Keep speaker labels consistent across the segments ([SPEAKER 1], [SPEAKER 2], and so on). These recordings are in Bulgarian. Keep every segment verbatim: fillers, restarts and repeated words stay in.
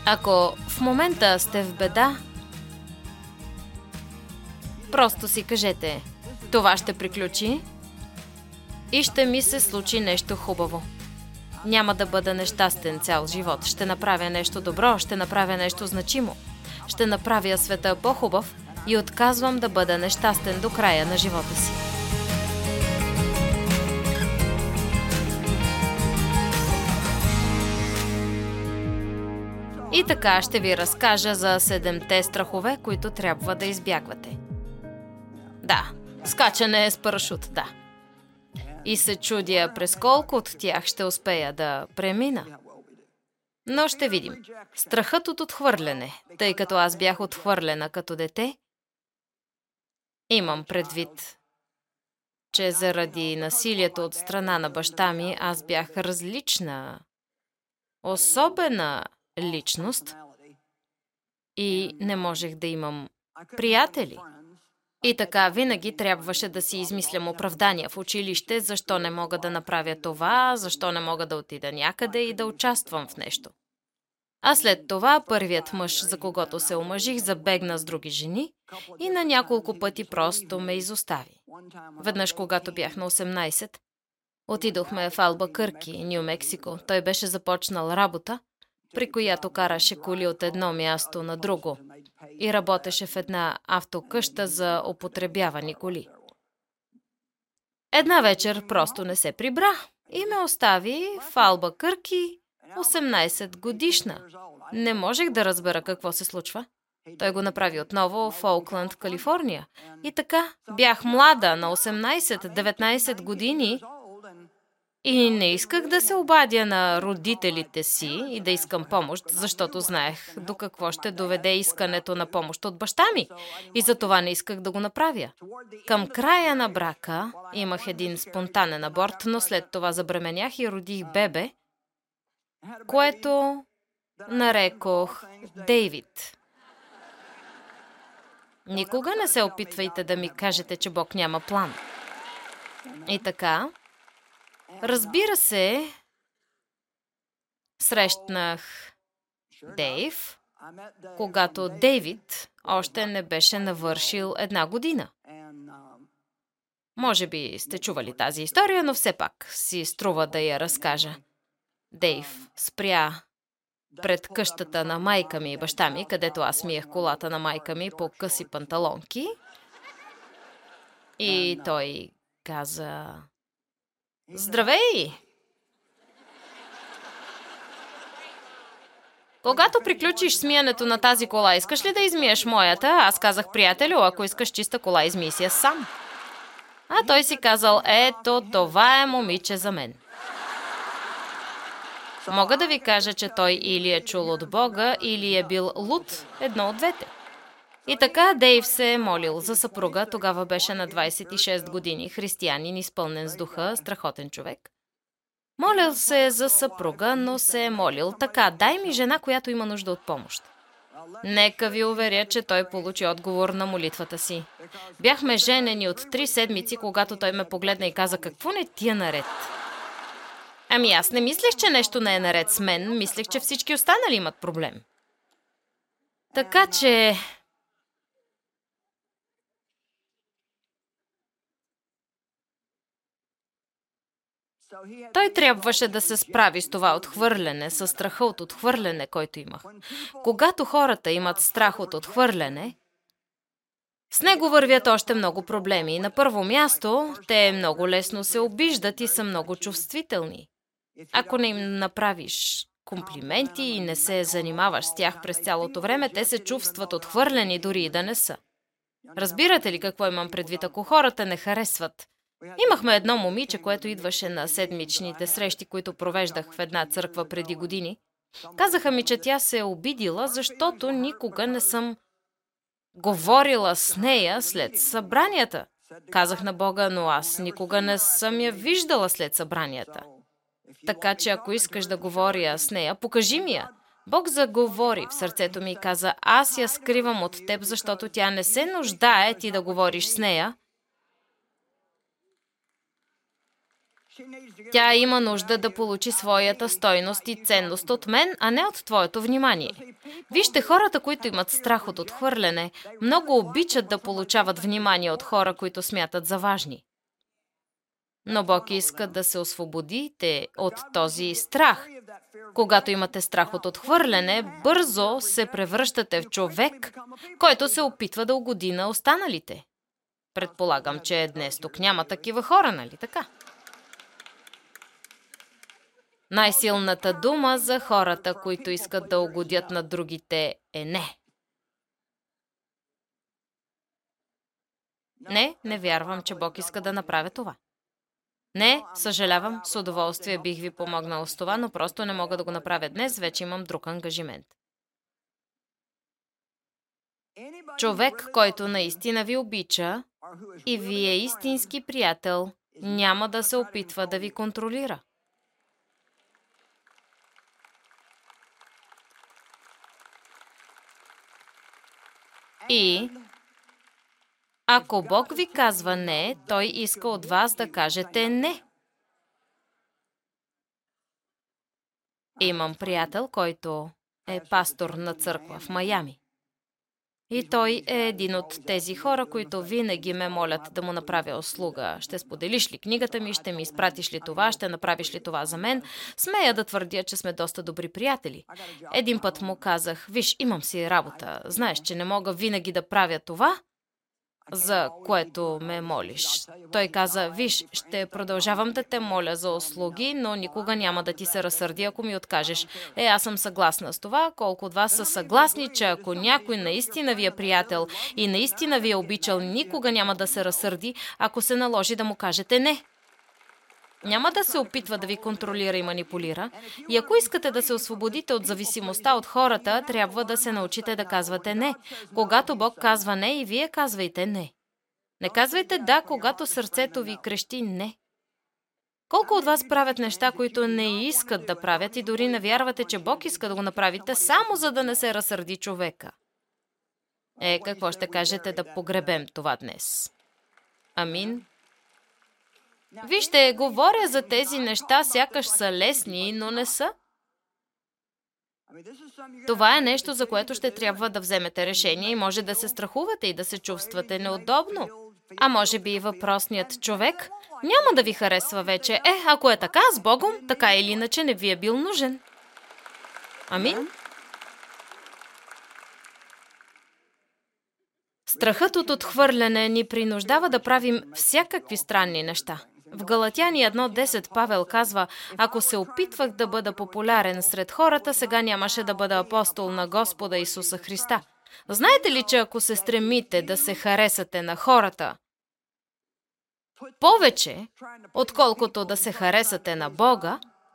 [SPEAKER 1] Ако в момента сте в беда, просто си кажете: това ще приключи и ще ми се случи нещо хубаво. Няма да бъда нещастен цял живот. Ще направя нещо добро, ще направя нещо значимо. Ще направя света по-хубав и отказвам да бъда нещастен до края на живота си. И така ще ви разкажа за седемте страхове, които трябва да избягвате. Да, скачане с парашут, да. И се чудя през колко от тях ще успея да премина. Но ще видим. Страхът от отхвърляне, тъй като аз бях отхвърлена като дете, имам предвид, че заради насилието от страна на баща ми аз бях различна, особена личност и не можех да имам приятели. И така винаги трябваше да си измислям оправдания в училище, защо не мога да направя това, защо не мога да отида някъде и да участвам в нещо. А след това първият мъж, за когото се омъжих, забегна с други жени и на няколко пъти просто ме изостави. Веднъж, когато бях на осемнайсет, отидохме в Албакърки, Ню Мексико. Той беше започнал работа, при която караше коли от едно място на друго и работеше в една автокъща за употребявани коли. Една вечер просто не се прибра и ме остави в Албакърки, осемнайсет годишна. Не можех да разбера какво се случва. Той го направи отново в Оукланд, Калифорния. И така, бях млада, на осемнайсет-деветнайсет години и не исках да се обадя на родителите си и да искам помощ, защото знаех до какво ще доведе искането на помощ от баща ми. И затова не исках да го направя. Към края на брака имах един спонтанен аборт, но след това забременях и родих бебе, което нарекох Дейвид. Никога не се опитвайте да ми кажете, че Бог няма план. И така, разбира се, срещнах Дейв, когато Дейвид още не беше навършил една година. Може би сте чували тази история, но все пак си струва да я разкажа. Дейв спря пред къщата на майка ми и баща ми, където аз миех колата на майка ми по къси панталонки. И той каза: „Здравей! Когато приключиш с миенето на тази кола, искаш ли да измиеш моята?“ Аз казах: „Приятелю, ако искаш чиста кола, измий си я сам.“ А той си казал: „Ето, това е момиче за мен.“ Мога да ви кажа, че той или е чул от Бога, или е бил луд, едно от двете. И така Дейв се е молил за съпруга, тогава беше на двайсет и шест години, християнин, изпълнен с духа, страхотен човек. Молил се за съпруга, но се е молил така: „Дай ми жена, която има нужда от помощ.“ Нека ви уверя, че той получи отговор на молитвата си. Бяхме женени от три седмици, когато той ме погледна и каза: „Какво не ти е наред?“ Ами аз не мислех, че нещо не е наред с мен, мислех, че всички останали имат проблем. Така че... Той трябваше да се справи с това отхвърляне, с страха от отхвърляне, който имах. Когато хората имат страх от отхвърляне, с него вървят още много проблеми. На първо място, те много лесно се обиждат и са много чувствителни. Ако не им направиш комплименти и не се занимаваш с тях през цялото време, те се чувстват отхвърлени, дори и да не са. Разбирате ли какво имам предвид, ако хората не харесват? Имахме едно момиче, което идваше на седмичните срещи, които провеждах в една църква преди години. Казаха ми, че тя се е обидила, защото никога не съм говорила с нея след събранията. Казах на Бога, но аз никога не съм я виждала след събранията. Така че ако искаш да говоря с нея, покажи ми я. Бог заговори в сърцето ми и каза: „Аз я скривам от теб, защото тя не се нуждае ти да говориш с нея.“ Тя има нужда да получи своята стойност и ценност от мен, а не от твоето внимание. Вижте, хората, които имат страх от отхвърляне, много обичат да получават внимание от хора, които смятат за важни. Но Бог иска да се освободите от този страх. Когато имате страх от отхвърляне, бързо се превръщате в човек, който се опитва да угоди на останалите. Предполагам, че днес тук няма такива хора, нали така? Най-силната дума за хората, които искат да угодят на другите, е не. Не, не вярвам, че Бог иска да направя това. Не, съжалявам, с удоволствие бих ви помогнал с това, но просто не мога да го направя днес, вече имам друг ангажимент. Човек, който наистина ви обича и ви е истински приятел, няма да се опитва да ви контролира. И ако Бог ви казва не, Той иска от вас да кажете не. Имам приятел, който е пастор на църква в Майами. И той е един от тези хора, които винаги ме молят да му направя услуга. Ще споделиш ли книгата ми, ще ми изпратиш ли това, ще направиш ли това за мен? Смея да твърдя, че сме доста добри приятели. Един път му казах, виж, имам си работа, знаеш, че не мога винаги да правя това, за което ме молиш. Той каза, виж, ще продължавам да те моля за услуги, но никога няма да ти се разсърди, ако ми откажеш. Е, аз съм съгласна с това. Колко от вас са съгласни, че ако някой наистина ви е приятел и наистина ви е обичал, никога няма да се разсърди, ако се наложи да му кажете не. Няма да се опитва да ви контролира и манипулира. И ако искате да се освободите от зависимостта от хората, трябва да се научите да казвате не. Когато Бог казва не, и вие казвайте не. Не казвайте да, когато сърцето ви крещи не. Колко от вас правят неща, които не искат да правят и дори не вярвате, че Бог иска да го направите, само за да не се разсърди човека? Е, какво ще кажете да погребем това днес? Амин. Вижте, говоря за тези неща, сякаш са лесни, но не са. Това е нещо, за което ще трябва да вземете решение и може да се страхувате и да се чувствате неудобно. А може би и въпросният човек няма да ви харесва вече. Е, ако е така, с Богом, така или иначе не ви е бил нужен. Амин. Страхът от отхвърляне ни принуждава да правим всякакви странни неща. В Галатяни едно десет Павел казва, ако се опитвах да бъда популярен сред хората, сега нямаше да бъда апостол на Господа Исуса Христа. Знаете ли, че ако се стремите да се харесате на хората повече, отколкото да се харесате на Бога,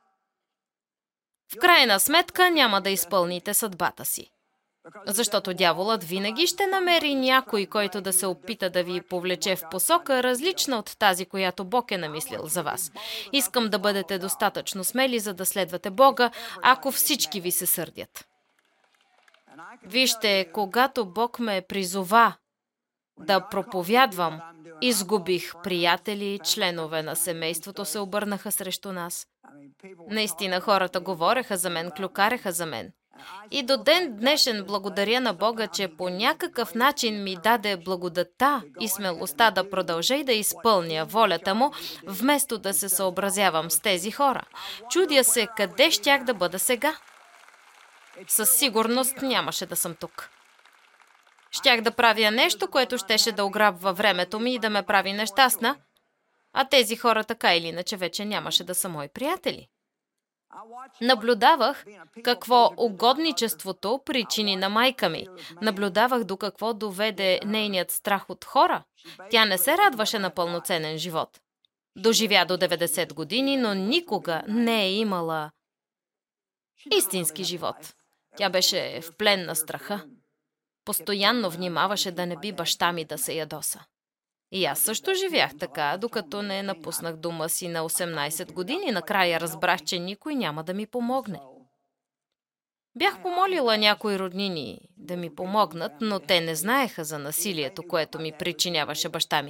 [SPEAKER 1] в крайна сметка няма да изпълните съдбата си. Защото дяволът винаги ще намери някой, който да се опита да ви повлече в посока, различна от тази, която Бог е намислил за вас. Искам да бъдете достатъчно смели, за да следвате Бога, ако всички ви се сърдят. Вижте, когато Бог ме призова да проповядвам, изгубих приятели, членове на семейството се обърнаха срещу нас. Наистина хората говореха за мен, клюкареха за мен. И до ден днешен благодаря на Бога, че по някакъв начин ми даде благодата и смелостта да продължа и да изпълня волята му, вместо да се съобразявам с тези хора. Чудя се къде щях да бъда сега. Със сигурност нямаше да съм тук. Щях да правя нещо, което щеше да ограбва времето ми и да ме прави нещастна, а тези хора така или иначе вече нямаше да са мои приятели. Наблюдавах какво угодничеството причини на майка ми. Наблюдавах до какво доведе нейният страх от хора. Тя не се радваше на пълноценен живот. Доживя до деветдесет години, но никога не е имала истински живот. Тя беше в плен на страха. Постоянно внимаваше да не би баща ми да се ядоса. И аз също живях така, докато не напуснах дома си на осемнайсет години. Накрая разбрах, че никой няма да ми помогне. Бях помолила някои роднини да ми помогнат, но те не знаеха за насилието, което ми причиняваше баща ми.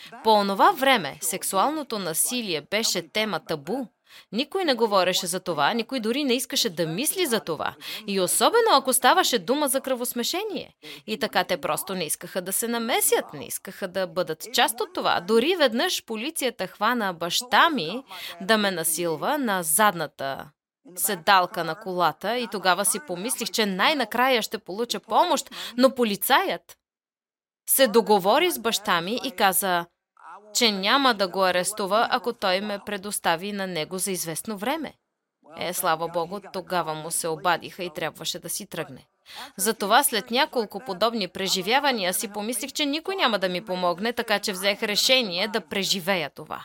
[SPEAKER 1] По онова време сексуалното насилие беше тема табу. Никой не говореше за това, никой дори не искаше да мисли за това. И особено ако ставаше дума за кръвосмешение. И така те просто не искаха да се намесят, не искаха да бъдат част от това. Дори веднъж полицията хвана баща ми да ме насилва на задната седалка на колата и тогава си помислих, че най-накрая ще получа помощ, но полицаят се договори с баща ми и каза, че няма да го арестува, ако той ме предостави на него за известно време. Е, слава Богу, тогава му се обадиха и трябваше да си тръгне. Затова след няколко подобни преживявания си помислих, че никой няма да ми помогне, така че взех решение да преживея това.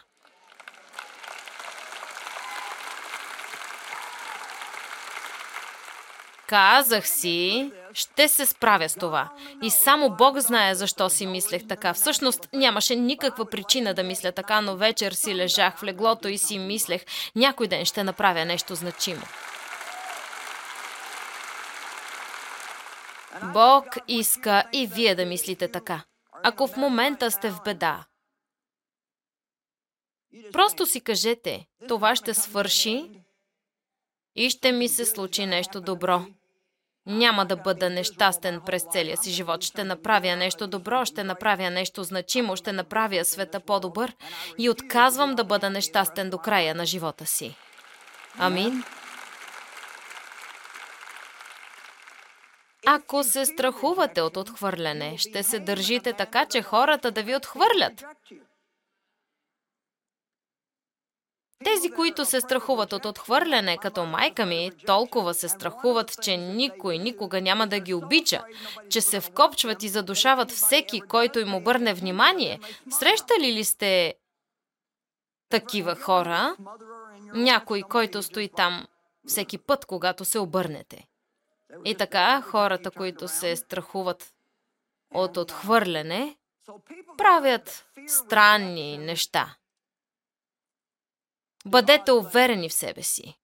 [SPEAKER 1] Казах си, ще се справя с това. И само Бог знае защо си мислех така. Всъщност нямаше никаква причина да мисля така, но вечер си лежах в леглото и си мислех, някой ден ще направя нещо значимо. Бог иска и вие да мислите така. Ако в момента сте в беда, просто си кажете, това ще свърши и ще ми се случи нещо добро. Няма да бъда нещастен през целия си живот. Ще направя нещо добро, ще направя нещо значимо, ще направя света по-добър и отказвам да бъда нещастен до края на живота си. Амин. Ако се страхувате от отхвърляне, ще се държите така, че хората да ви отхвърлят. Тези, които се страхуват от отхвърляне, като майка ми, толкова се страхуват, че никой никога няма да ги обича, че се вкопчват и задушават всеки, който им обърне внимание. Срещали ли сте такива хора? Някой, който стои там всеки път, когато се обърнете. И така, хората, които се страхуват от отхвърляне, правят странни неща. Бъдете уверени в себе си.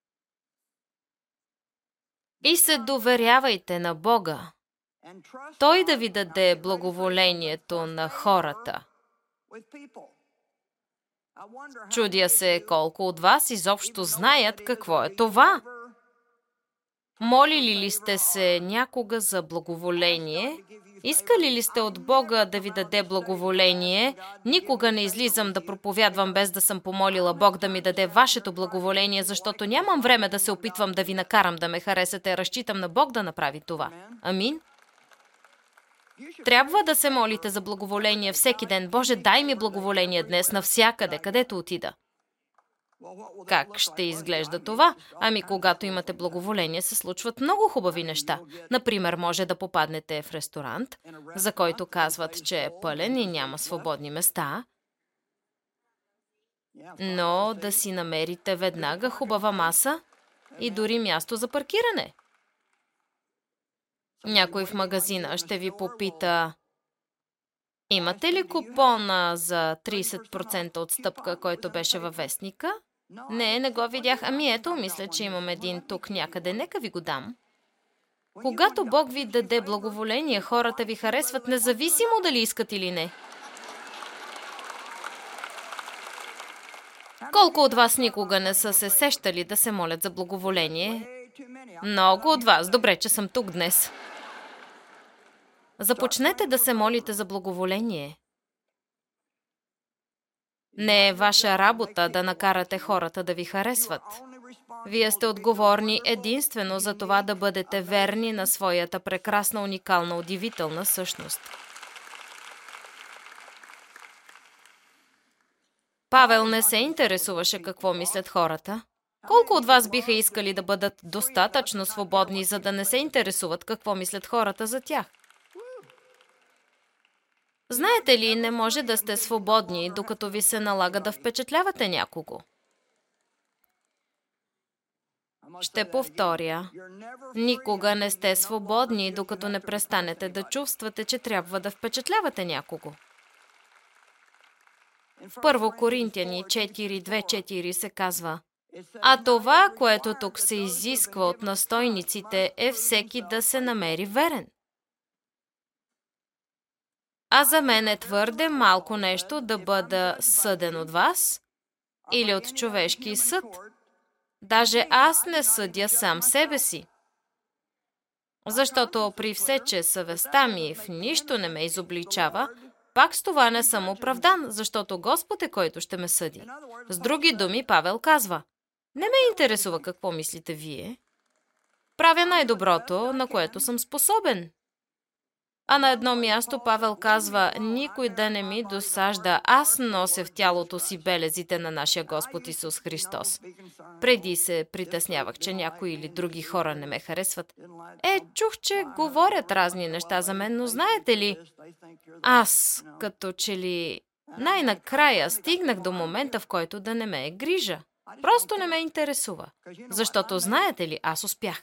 [SPEAKER 1] И се доверявайте на Бога. Той да ви даде благоволението на хората. Чудя се колко от вас изобщо знаят какво е това. Молили ли сте се някога за благоволение? Искали ли сте от Бога да ви даде благоволение? Никога не излизам да проповядвам без да съм помолила Бог да ми даде вашето благоволение, защото нямам време да се опитвам да ви накарам да ме харесате. Разчитам на Бог да направи това. Амин. Трябва да се молите за благоволение всеки ден. Боже, дай ми благоволение днес навсякъде, където отида. Как ще изглежда това? Ами, когато имате благоволение, се случват много хубави неща. Например, може да попаднете в ресторант, за който казват, че е пълен и няма свободни места, но да си намерите веднага хубава маса и дори място за паркиране. Някой в магазина ще ви попита: имате ли купона за трийсет процента отстъпка, който беше във вестника? Не, не го видях. Ами ето, мисля, че имам един тук някъде. Нека ви го дам. Когато Бог ви даде благоволение, хората ви харесват независимо дали искат или не. Колко от вас никога не са се сещали да се молят за благоволение? Много от вас. Добре, че съм тук днес. Започнете да се молите за благоволение. Не е ваша работа да накарате хората да ви харесват. Вие сте отговорни единствено за това да бъдете верни на своята прекрасна, уникална, удивителна същност. Павел не се интересуваше какво мислят хората. Колко от вас биха искали да бъдат достатъчно свободни, за да не се интересуват какво мислят хората за тях? Знаете ли, не може да сте свободни, докато ви се налага да впечатлявате някого. Ще повторя. Никога не сте свободни, докато не престанете да чувствате, че трябва да впечатлявате някого. В Първо Коринтияни четири, две, четири се казва: а това, което тук се изисква от настойниците, е всеки да се намери верен. А за мен е твърде малко нещо да бъда съден от вас или от човешки съд. Даже аз не съдя сам себе си. Защото при все, че съвестта ми в нищо не ме изобличава, пак с това не съм оправдан, защото Господ е който ще ме съди. С други думи, Павел казва: не ме интересува какво мислите вие. Правя най-доброто, на което съм способен. А на едно място Павел казва: никой да не ми досажда, аз нося в тялото си белезите на нашия Господ Исус Христос. Преди се притеснявах, че някои или други хора не ме харесват. Е, чух, че говорят разни неща за мен, но знаете ли, аз като че ли най-накрая стигнах до момента, в който да не ме е грижа. Просто не ме интересува. Защото знаете ли, аз успях.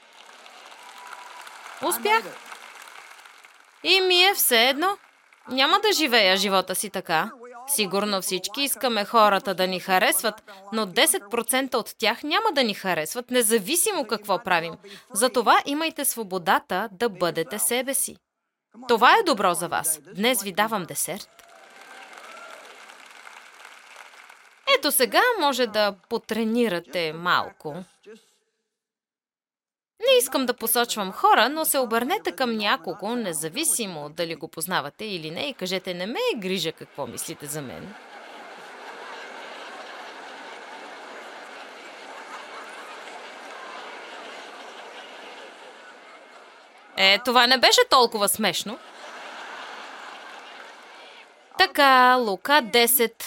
[SPEAKER 1] Успях. И ми е все едно. Няма да живея живота си така. Сигурно всички искаме хората да ни харесват, но десет процента от тях няма да ни харесват, независимо какво правим. Затова имайте свободата да бъдете себе си. Това е добро за вас. Днес ви давам десерт. Ето сега може да потренирате малко. Не искам да посочвам хора, но се обърнете към някого, независимо дали го познавате или не, и кажете: не ме е грижа какво мислите за мен. Е, това не беше толкова смешно. Така, Лука десет,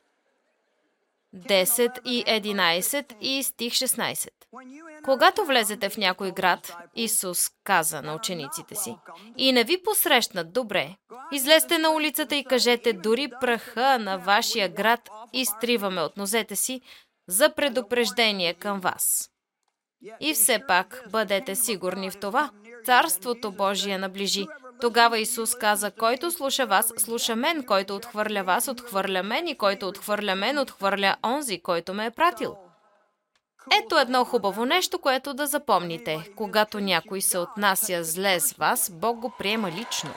[SPEAKER 1] десет и единайсет и стих шестнайсет. Когато влезете в някой град, Исус каза на учениците си, и не ви посрещнат добре, излезте на улицата и кажете: дори праха на вашия град изтриваме от нозете си за предупреждение към вас. И все пак бъдете сигурни в това: Царството Божие наближи. Тогава Исус каза: който слуша вас, слуша мен, който отхвърля вас, отхвърля мен, и който отхвърля мен, отхвърля онзи, който ме е пратил. Ето едно хубаво нещо, което да запомните. Когато някой се отнася зле с вас, Бог го приема лично.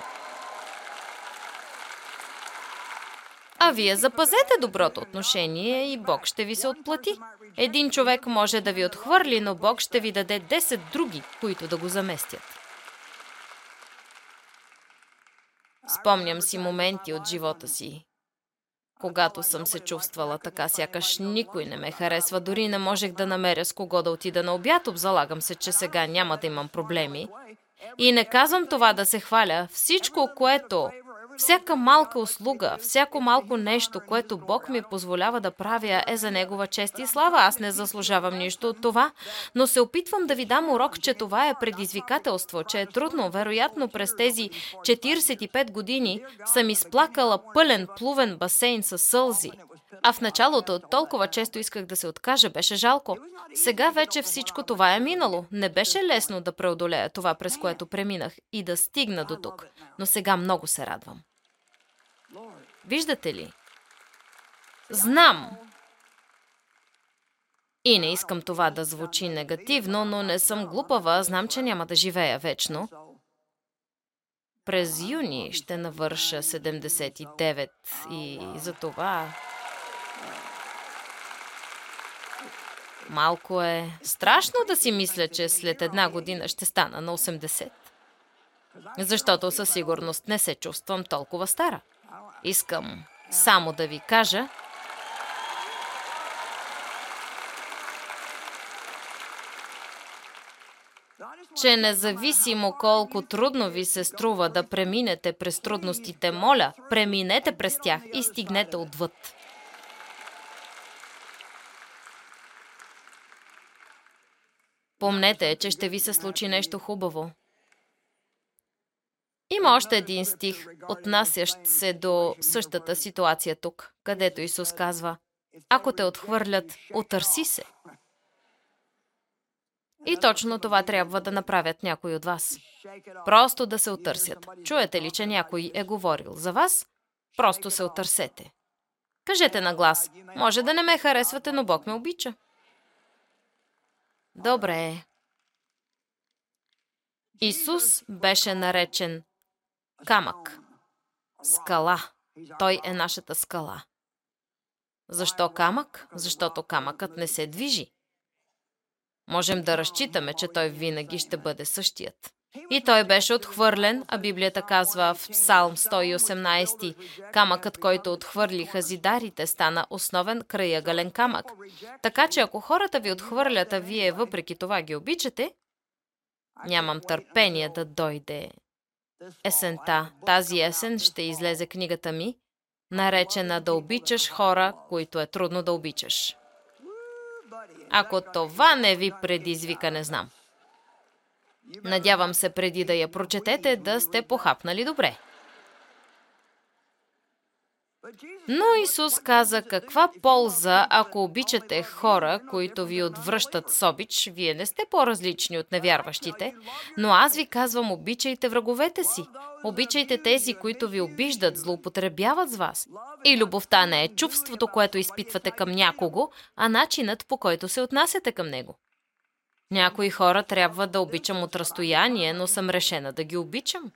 [SPEAKER 1] А вие запазете доброто отношение и Бог ще ви се отплати. Един човек може да ви отхвърли, но Бог ще ви даде десет други, които да го заместят. Спомням си моменти от живота си, когато съм се чувствала така, сякаш никой не ме харесва, дори не можех да намеря с кого да отида на обяд. Обзалагам се, че сега няма да имам проблеми. И не казвам това да се хваля. Всичко, което, всяка малка услуга, всяко малко нещо, което Бог ми позволява да правя, е за Негова чест и слава. Аз не заслужавам нищо от това, но се опитвам да ви дам урок, че това е предизвикателство, че е трудно. Вероятно през тези четирийсет и пет години съм изплакала пълен плувен басейн със сълзи. А в началото толкова често исках да се откажа, беше жалко. Сега вече всичко това е минало. Не беше лесно да преодолея това, през което преминах, и да стигна до тук. Но сега много се радвам. Виждате ли? Знам. И не искам това да звучи негативно, но не съм глупава. Знам, че няма да живея вечно. През юни ще навърша седемдесет и девет и за това... Малко е страшно да си мисля, че след една година ще стана на осемдесет. Защото със сигурност не се чувствам толкова стара. Искам само да ви кажа, че независимо колко трудно ви се струва да преминете през трудностите, моля, преминете през тях и стигнете отвъд. Помнете, че ще ви се случи нещо хубаво. Има още един стих, отнасящ се до същата ситуация тук, където Исус казва: ако те отхвърлят, отърси се. И точно това трябва да направят някои от вас. Просто да се отърсят. Чуете ли, че някой е говорил за вас? Просто се отърсете. Кажете на глас: може да не ме харесвате, но Бог ме обича. Добре. Исус беше наречен камък. Скала. Той е нашата скала. Защо камък? Защото камъкът не се движи. Можем да разчитаме, че той винаги ще бъде същият. И той беше отхвърлен, а Библията казва в Псалм сто и осемнайсети, камъкът, който отхвърлиха зидарите, стана основен крайъгълен камък. Така че ако хората ви отхвърлят, а вие въпреки това ги обичате, нямам търпение да дойде есента. Тази есен ще излезе книгата ми, наречена "Да обичаш хора, които е трудно да обичаш". Ако това не ви предизвика, не знам. Надявам се, преди да я прочетете, да сте похапнали добре. Но Исус каза, каква полза, ако обичате хора, които ви отвръщат с обич, вие не сте по-различни от невярващите, но аз ви казвам, обичайте враговете си. Обичайте тези, които ви обиждат, злоупотребяват с вас. И любовта не е чувството, което изпитвате към някого, а начинът, по който се отнасяте към него. Някои хора трябва да обичам от разстояние, но съм решена да ги обичам.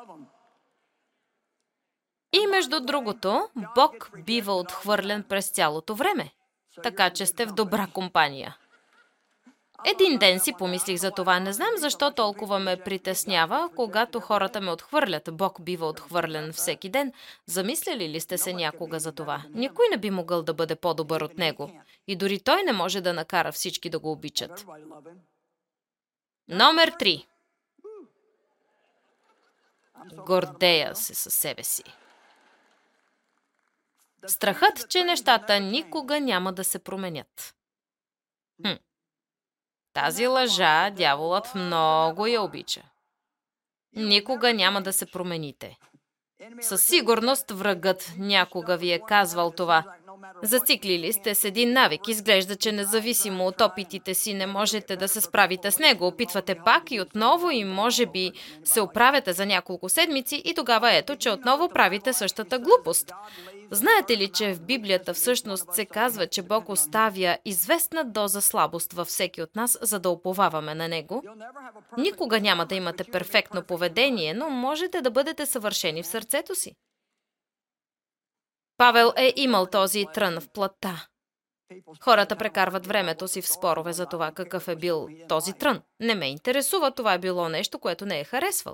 [SPEAKER 1] И между другото, Бог бива отхвърлен през цялото време, така че сте в добра компания. Един ден си помислих за това. Не знам защо толкова ме притеснява, когато хората ме отхвърлят. Бог бива отхвърлен всеки ден. Замисляли ли сте се някога за това? Никой не би могъл да бъде по-добър от него. И дори той не може да накара всички да го обичат. Номер три. Гордея се със себе си. Страхът, че нещата никога няма да се променят. Хм. Тази лъжа дяволът много я обича. Никога няма да се промените. Със сигурност врагът някога ви е казвал това. Зациклили сте с един навик. Изглежда, че независимо от опитите си не можете да се справите с него. Опитвате пак и отново и може би се оправяте за няколко седмици и тогава ето, че отново правите същата глупост. Знаете ли, че в Библията всъщност се казва, че Бог оставя известна доза слабост във всеки от нас, за да уповаваме на Него? Никога няма да имате перфектно поведение, но можете да бъдете съвършени в сърцето си. Павел е имал този трън в плътта. Хората прекарват времето си в спорове за това какъв е бил този трън. Не ме интересува, това е било нещо, което не е харесвал.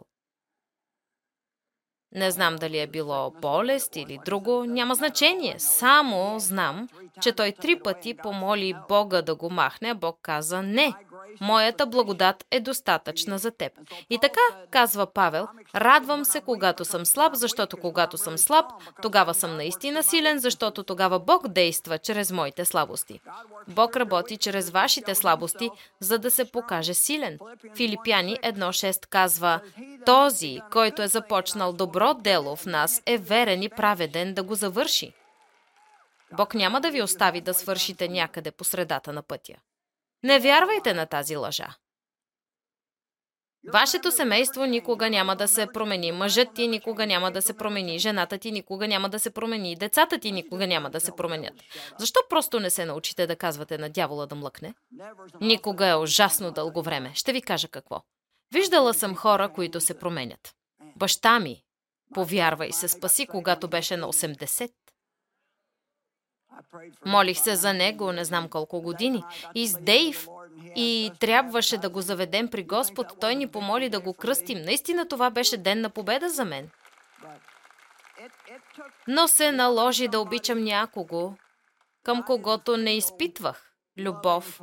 [SPEAKER 1] Не знам дали е било болест или друго, няма значение. Само знам, че той три пъти помоли Бога да го махне, а Бог каза не. Моята благодат е достатъчна за теб. И така, казва Павел, радвам се, когато съм слаб, защото когато съм слаб, тогава съм наистина силен, защото тогава Бог действа чрез моите слабости. Бог работи чрез вашите слабости, за да се покаже силен. Филипяни едно шест казва, този, който е започнал добро дело в нас, е верен и праведен да го завърши. Бог няма да ви остави да свършите някъде по средата на пътя. Не вярвайте на тази лъжа. Вашето семейство никога няма да се промени, мъжът ти никога няма да се промени, жената ти никога няма да се промени, децата ти никога няма да се променят. Защо просто не се научите да казвате на дявола да млъкне? Никога е ужасно дълго време. Ще ви кажа какво. Виждала съм хора, които се променят. Баща ми, повярвай, се спаси, когато беше на осемдесет. Молих се за него, не знам колко години. И с Дейв, и трябваше да го заведем при Господ. Той ни помоли да го кръстим. Наистина това беше ден на победа за мен. Но се наложи да обичам някого, към когото не изпитвах любов.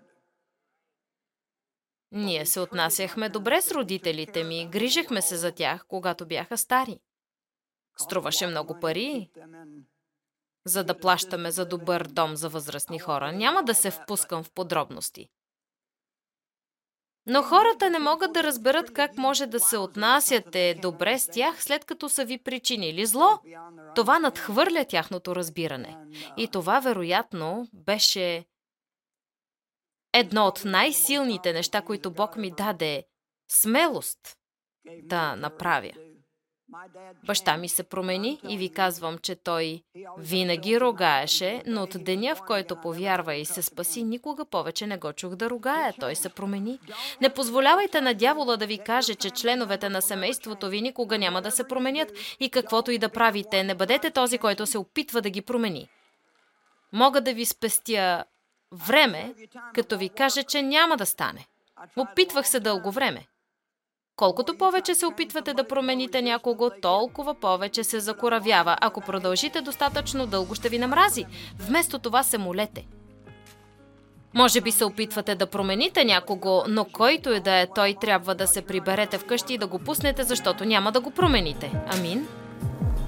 [SPEAKER 1] Ние се отнасяхме добре с родителите ми, грижехме се за тях, когато бяха стари. Струваше много пари, за да плащаме за добър дом за възрастни хора. Няма да се впускам в подробности. Но хората не могат да разберат как може да се отнасяте добре с тях, след като са ви причинили зло. Това надхвърля тяхното разбиране. И това, вероятно, беше едно от най-силните неща, които Бог ми даде смелост да направя. Баща ми се промени и ви казвам, че той винаги ругаеше, но от деня, в който повярва и се спаси, никога повече не го чух да ругае. Той се промени. Не позволявайте на дявола да ви каже, че членовете на семейството ви никога няма да се променят и каквото и да правите, не бъдете този, който се опитва да ги промени. Мога да ви спестя време, като ви кажа, че няма да стане. Опитвах се дълго време. Колкото повече се опитвате да промените някого, толкова повече се закоравява. Ако продължите достатъчно дълго, ще ви намрази. Вместо това се молете. Може би се опитвате да промените някого, но който и да е той, трябва да се приберете вкъщи и да го пуснете, защото няма да го промените. Амин.